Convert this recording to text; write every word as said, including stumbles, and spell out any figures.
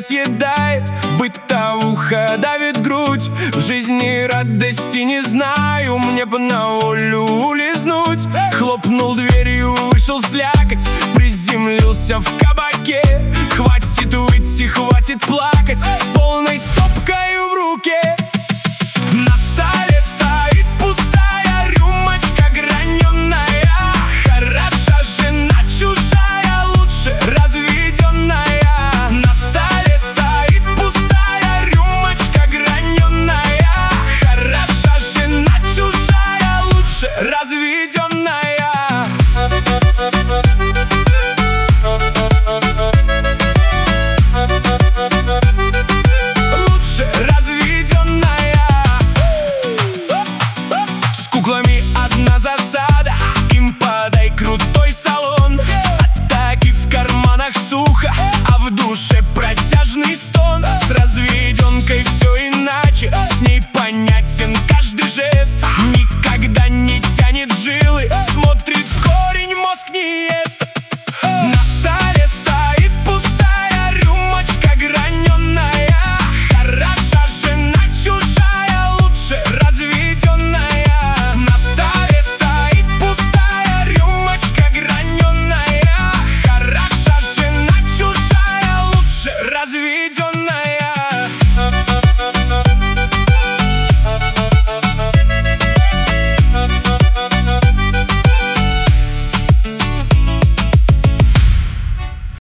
разъедает, бытовуха давит грудь. В жизни радости не знаю, мне бы на волю улизнуть. Хлопнул дверью, вышел слякоть, приземлился в кабаке. Хватит выйти, хватит плакать, с полной стопкой в руке.